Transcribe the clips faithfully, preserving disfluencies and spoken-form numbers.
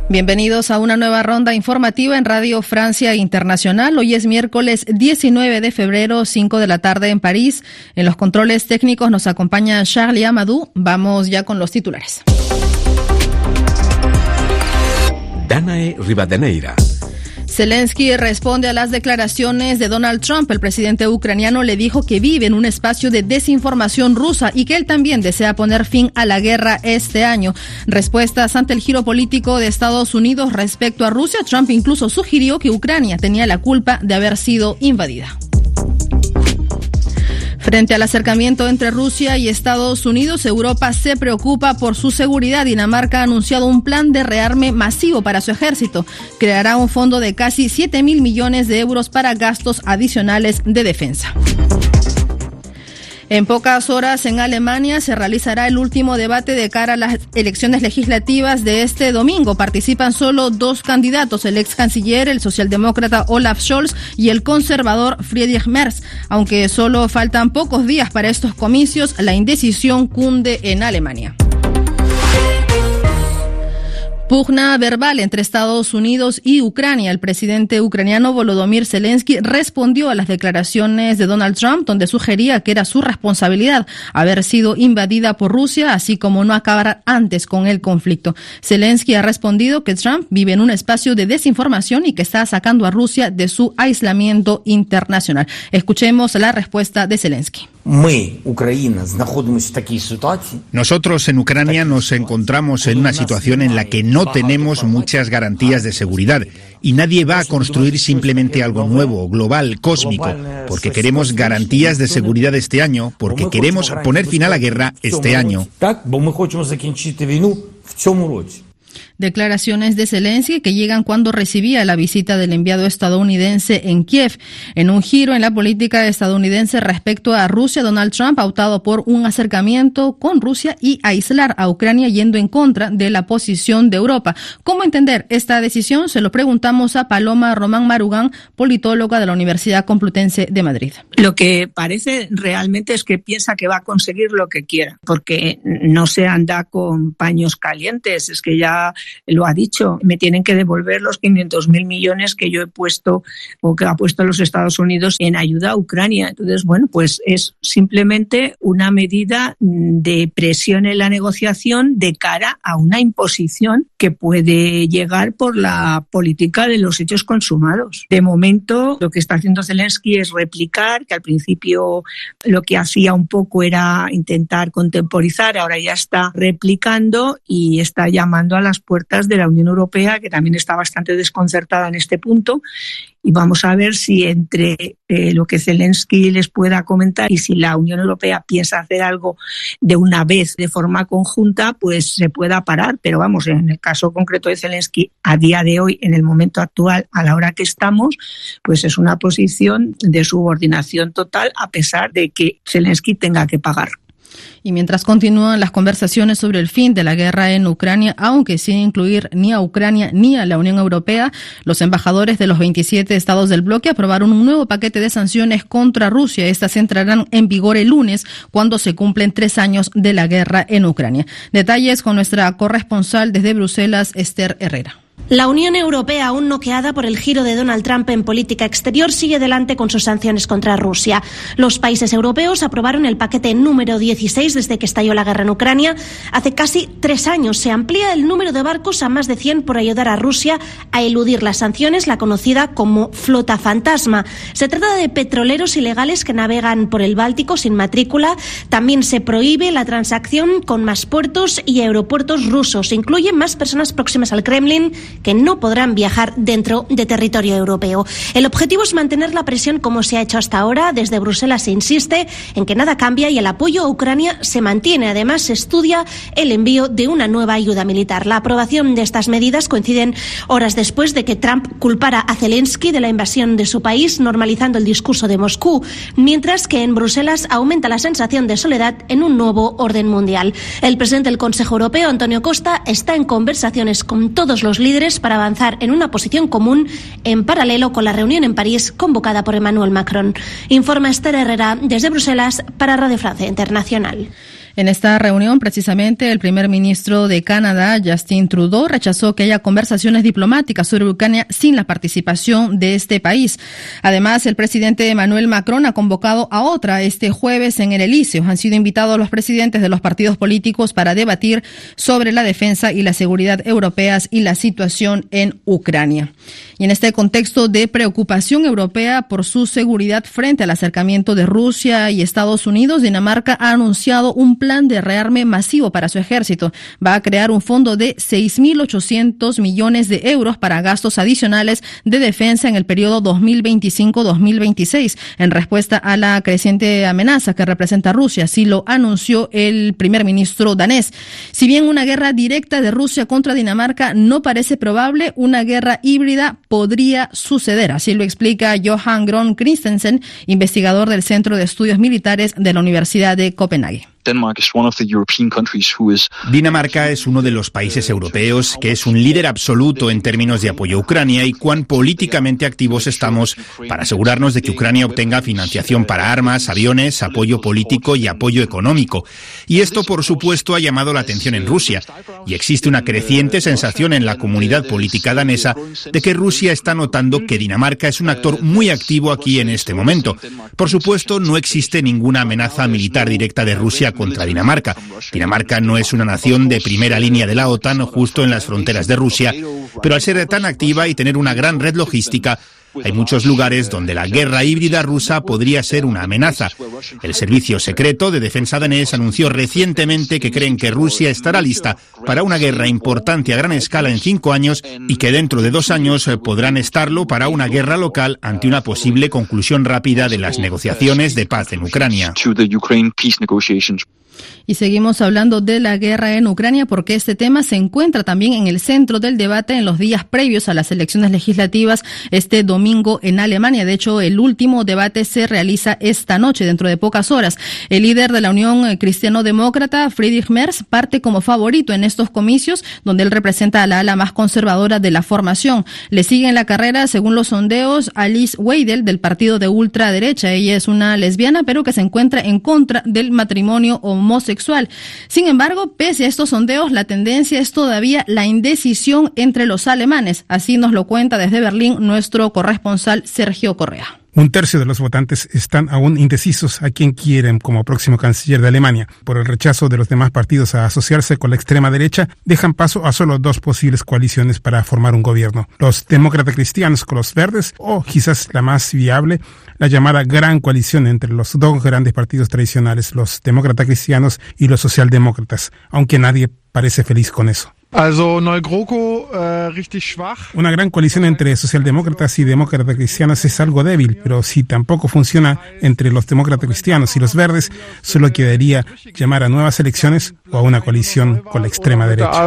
Bienvenidos a una nueva ronda informativa en Radio Francia Internacional. Hoy es miércoles diecinueve de febrero, cinco de la tarde en París. En los controles técnicos nos acompaña Charlie Amadou. Vamos ya con los titulares. Danae Rivadeneira. Zelensky responde a las declaraciones de Donald Trump. El presidente ucraniano le dijo que vive en un espacio de desinformación rusa y que él también desea poner fin a la guerra este año. Respuestas ante el giro político de Estados Unidos respecto a Rusia. Trump incluso sugirió que Ucrania tenía la culpa de haber sido invadida. Frente al acercamiento entre Rusia y Estados Unidos, Europa se preocupa por su seguridad. Dinamarca ha anunciado un plan de rearme masivo para su ejército. Creará un fondo de casi siete mil millones de euros para gastos adicionales de defensa. En pocas horas en Alemania se realizará el último debate de cara a las elecciones legislativas de este domingo. Participan solo dos candidatos, el ex canciller, el socialdemócrata Olaf Scholz y el conservador Friedrich Merz. Aunque solo faltan pocos días para estos comicios, la indecisión cunde en Alemania. Pugna verbal entre Estados Unidos y Ucrania. El presidente ucraniano Volodymyr Zelensky respondió a las declaraciones de Donald Trump, donde sugería que era su responsabilidad haber sido invadida por Rusia, así como no acabar antes con el conflicto. Zelensky ha respondido que Trump vive en un espacio de desinformación y que está sacando a Rusia de su aislamiento internacional. Escuchemos la respuesta de Zelensky. Nosotros en Ucrania nos encontramos en una situación en la que no tenemos muchas garantías de seguridad y nadie va a construir simplemente algo nuevo, global, cósmico, porque queremos garantías de seguridad este año, porque queremos poner fin a la guerra este año. Declaraciones de Zelensky que llegan cuando recibía la visita del enviado estadounidense en Kiev. En un giro en la política estadounidense respecto a Rusia, Donald Trump ha optado por un acercamiento con Rusia y aislar a Ucrania, yendo en contra de la posición de Europa. ¿Cómo entender esta decisión? Se lo preguntamos a Paloma Román Marugán, politóloga de la Universidad Complutense de Madrid. Lo que parece realmente es que piensa que va a conseguir lo que quiera, porque no se anda con paños calientes. Es que ya lo ha dicho, me tienen que devolver los quinientos mil millones que yo he puesto o que ha puesto los Estados Unidos en ayuda a Ucrania. Entonces, bueno, pues es simplemente una medida de presión en la negociación de cara a una imposición que puede llegar por la política de los hechos consumados. De momento, lo que está haciendo Zelensky es replicar, que al principio lo que hacía un poco era intentar contemporizar, ahora ya está replicando y está llamando a las puertas de la Unión Europea, que también está bastante desconcertada en este punto, y vamos a ver si entre eh, lo que Zelensky les pueda comentar y si la Unión Europea piensa hacer algo de una vez de forma conjunta, pues se pueda parar. Pero vamos, en el caso concreto de Zelensky, a día de hoy, en el momento actual, a la hora que estamos, pues es una posición de subordinación total, a pesar de que Zelensky tenga que pagar. Y mientras continúan las conversaciones sobre el fin de la guerra en Ucrania, aunque sin incluir ni a Ucrania ni a la Unión Europea, los embajadores de los veintisiete estados del bloque aprobaron un nuevo paquete de sanciones contra Rusia. Estas entrarán en vigor el lunes, cuando se cumplen tres años de la guerra en Ucrania. Detalles con nuestra corresponsal desde Bruselas, Esther Herrera. La Unión Europea, aún noqueada por el giro de Donald Trump en política exterior, sigue adelante con sus sanciones contra Rusia. Los países europeos aprobaron el paquete número dieciséis desde que estalló la guerra en Ucrania. Hace casi tres años se amplía el número de barcos a más de cien por ayudar a Rusia a eludir las sanciones, la conocida como flota fantasma. Se trata de petroleros ilegales que navegan por el Báltico sin matrícula. También se prohíbe la transacción con más puertos y aeropuertos rusos. Se incluyen más personas próximas al Kremlin que no podrán viajar dentro de territorio europeo. El objetivo es mantener la presión como se ha hecho hasta ahora. Desde Bruselas se insiste en que nada cambia y el apoyo a Ucrania se mantiene. Además, se estudia el envío de una nueva ayuda militar. La aprobación de estas medidas coinciden horas después de que Trump culpara a Zelensky de la invasión de su país, normalizando el discurso de Moscú, mientras que en Bruselas aumenta la sensación de soledad en un nuevo orden mundial. El presidente del Consejo Europeo, Antonio Costa, está en conversaciones con todos los líderes para avanzar en una posición común en paralelo con la reunión en París convocada por Emmanuel Macron. Informa Esther Herrera desde Bruselas para Radio Francia Internacional. En esta reunión, precisamente, el primer ministro de Canadá, Justin Trudeau, rechazó que haya conversaciones diplomáticas sobre Ucrania sin la participación de este país. Además, el presidente Emmanuel Macron ha convocado a otra este jueves en el Elíseo. Han sido invitados los presidentes de los partidos políticos para debatir sobre la defensa y la seguridad europeas y la situación en Ucrania. Y en este contexto de preocupación europea por su seguridad frente al acercamiento de Rusia y Estados Unidos, Dinamarca ha anunciado un plan plan de rearme masivo para su ejército. Va a crear un fondo de seis mil ochocientos millones de euros para gastos adicionales de defensa en el periodo dos mil veinticinco a dos mil veintiséis, en respuesta a la creciente amenaza que representa Rusia. Así lo anunció el primer ministro danés. Si bien una guerra directa de Rusia contra Dinamarca no parece probable, una guerra híbrida podría suceder. Así lo explica Johan Gron Christensen, investigador del Centro de Estudios Militares de la Universidad de Copenhague. Dinamarca es uno de los países europeos que es un líder absoluto en términos de apoyo a Ucrania y cuán políticamente activos estamos para asegurarnos de que Ucrania obtenga financiación para armas, aviones, apoyo político y apoyo económico. Y esto, por supuesto, ha llamado la atención en Rusia. Y existe una creciente sensación en la comunidad política danesa de que Rusia está notando que Dinamarca es un actor muy activo aquí en este momento. Por supuesto, no existe ninguna amenaza militar directa de Rusia contra Dinamarca. Dinamarca no es una nación de primera línea de la OTAN justo en las fronteras de Rusia, pero al ser tan activa y tener una gran red logística, hay muchos lugares donde la guerra híbrida rusa podría ser una amenaza. El Servicio Secreto de Defensa danés anunció recientemente que creen que Rusia estará lista para una guerra importante a gran escala en cinco años y que dentro de dos años podrán estarlo para una guerra local ante una posible conclusión rápida de las negociaciones de paz en Ucrania. Y seguimos hablando de la guerra en Ucrania porque este tema se encuentra también en el centro del debate en los días previos a las elecciones legislativas este domingo en Alemania. De hecho, el último debate se realiza esta noche, dentro de pocas horas. El líder de la Unión Cristiano-Demócrata, Friedrich Merz, parte como favorito en estos comicios, donde él representa a la ala más conservadora de la formación. Le sigue en la carrera, según los sondeos, Alice Weidel, del partido de ultraderecha. Ella es una lesbiana, pero que se encuentra en contra del matrimonio homosexual. Sin embargo, pese a estos sondeos, la tendencia es todavía la indecisión entre los alemanes. Así nos lo cuenta desde Berlín nuestro corresponsal Sergio Correa. Un tercio de los votantes están aún indecisos a quién quieren como próximo canciller de Alemania. Por el rechazo de los demás partidos a asociarse con la extrema derecha, dejan paso a solo dos posibles coaliciones para formar un gobierno. Los demócratas cristianos con los verdes, o quizás la más viable, la llamada gran coalición entre los dos grandes partidos tradicionales, los demócratas cristianos y los socialdemócratas, aunque nadie parece feliz con eso. Una gran coalición entre socialdemócratas y demócratas cristianos es algo débil, pero si tampoco funciona entre los demócratas cristianos y los verdes, solo quedaría llamar a nuevas elecciones o a una coalición con la extrema derecha.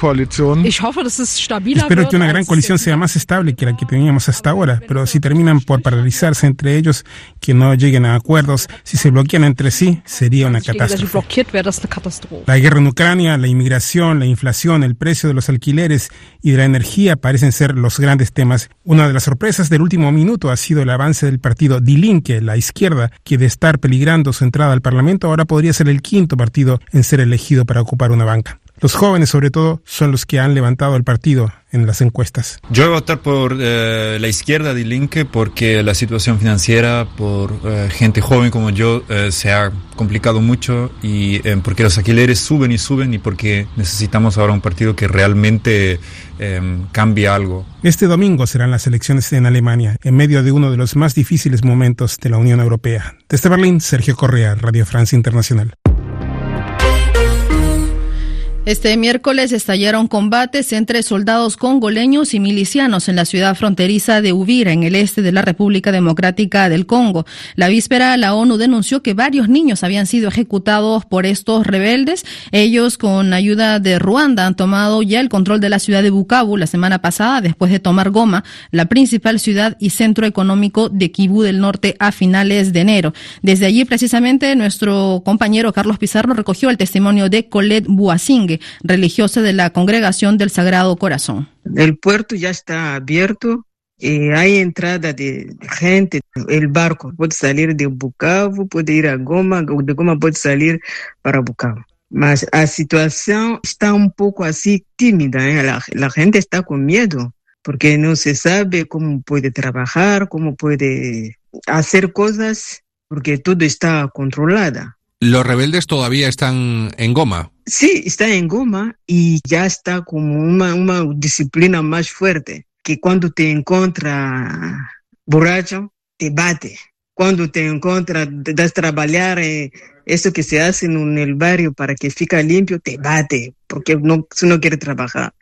Espero que una gran coalición sea más estable que la que teníamos hasta ahora, pero si terminan por paralizarse entre ellos, que no lleguen a acuerdos, si se bloquean entre sí, sería una catástrofe. La guerra en Ucrania, la inmigración, la inflación, el El precio de los alquileres y de la energía parecen ser los grandes temas. Una de las sorpresas del último minuto ha sido el avance del partido Die Linke, la izquierda, que de estar peligrando su entrada al Parlamento ahora podría ser el quinto partido en ser elegido para ocupar una banca. Los jóvenes, sobre todo, son los que han levantado el partido en las encuestas. Yo voy a votar por eh, la izquierda de Linke porque la situación financiera por eh, gente joven como yo eh, se ha complicado mucho y eh, porque los alquileres suben y suben y porque necesitamos ahora un partido que realmente eh, cambie algo. Este domingo serán las elecciones en Alemania, en medio de uno de los más difíciles momentos de la Unión Europea. Desde Berlín, Sergio Correa, Radio Francia Internacional. Este miércoles estallaron combates entre soldados congoleños y milicianos en la ciudad fronteriza de Uvira, en el este de la República Democrática del Congo. La víspera, la ONU denunció que varios niños habían sido ejecutados por estos rebeldes. Ellos, con ayuda de Ruanda, han tomado ya el control de la ciudad de Bukavu la semana pasada, después de tomar Goma, la principal ciudad y centro económico de Kivu del Norte, a finales de enero. Desde allí, precisamente, nuestro compañero Carlos Pizarro recogió el testimonio de Colette Boasingue, religiosa de la Congregación del Sagrado Corazón. El puerto ya está abierto Eh, hay entrada de gente, el barco puede salir de Bukavu, puede ir a Goma, de Goma puede salir para Bukavu. Mas la situación está un poco así tímida, ¿eh? la, la gente está con miedo, porque no se sabe cómo puede trabajar, cómo puede hacer cosas, porque todo está controlado. ¿Los rebeldes todavía están en Goma? Sí, están en Goma y ya está como una, una disciplina más fuerte, que cuando te encuentra borracho, te bate. Cuando te encuentra, te das trabajar, eh, eso que se hace en el barrio para que fique limpio, te bate, porque no, si no quiere trabajar.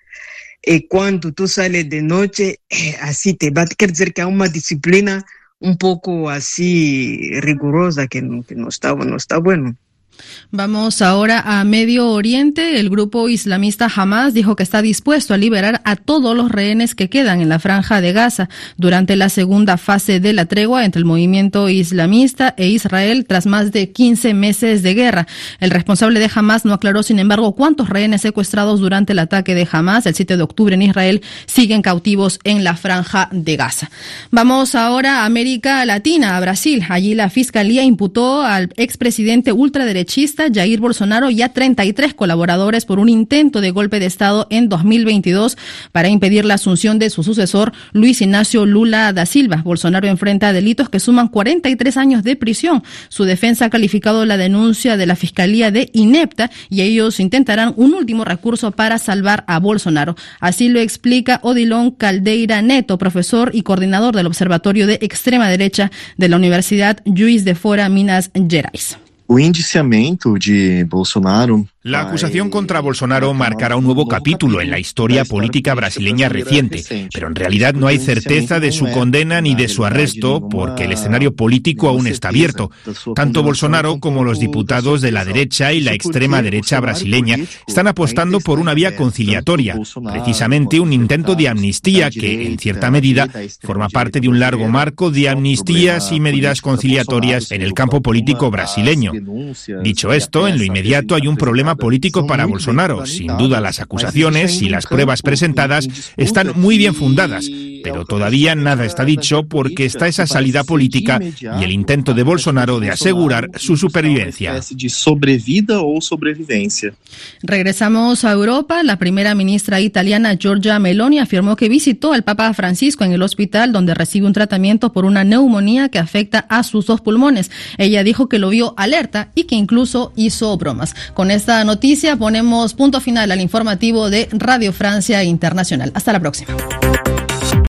Y cuando tú sales de noche, eh, así te bate. Quiere decir que hay una disciplina un poco así rigurosa que no, que no está, no está bueno. Vamos ahora a Medio Oriente. El grupo islamista Hamas dijo que está dispuesto a liberar a todos los rehenes que quedan en la franja de Gaza durante la segunda fase de la tregua entre el movimiento islamista e Israel tras más de quince meses de guerra. El responsable de Hamas no aclaró, sin embargo, cuántos rehenes secuestrados durante el ataque de Hamas el siete de octubre en Israel siguen cautivos en la franja de Gaza. Vamos ahora a América Latina, a Brasil. Allí la fiscalía imputó al expresidente ultraderechista Jair Bolsonaro y a treinta y tres colaboradores por un intento de golpe de Estado en dos mil veintidós para impedir la asunción de su sucesor, Luis Ignacio Lula da Silva. Bolsonaro enfrenta delitos que suman cuarenta y tres años de prisión. Su defensa ha calificado la denuncia de la Fiscalía de inepta y ellos intentarán un último recurso para salvar a Bolsonaro. Así lo explica Odilon Caldeira Neto, profesor y coordinador del Observatorio de Extrema Derecha de la Universidad Juiz de Fora, Minas Gerais. O indiciamento de Bolsonaro. La acusación contra Bolsonaro marcará un nuevo capítulo en la historia política brasileña reciente, pero en realidad no hay certeza de su condena ni de su arresto porque el escenario político aún está abierto. Tanto Bolsonaro como los diputados de la derecha y la extrema derecha brasileña están apostando por una vía conciliatoria, precisamente un intento de amnistía que, en cierta medida, forma parte de un largo marco de amnistías y medidas conciliatorias en el campo político brasileño. Dicho esto, en lo inmediato hay un problema político para Bolsonaro. Sin duda, las acusaciones y las pruebas presentadas están muy bien fundadas, pero todavía nada está dicho porque está esa salida política y el intento de Bolsonaro de asegurar su supervivencia. Regresamos a Europa. La primera ministra italiana Giorgia Meloni afirmó que visitó al Papa Francisco en el hospital donde recibe un tratamiento por una neumonía que afecta a sus dos pulmones. Ella dijo que lo vio alerta y que incluso hizo bromas. Con esta noticia ponemos punto final al informativo de Radio Francia Internacional. Hasta la próxima.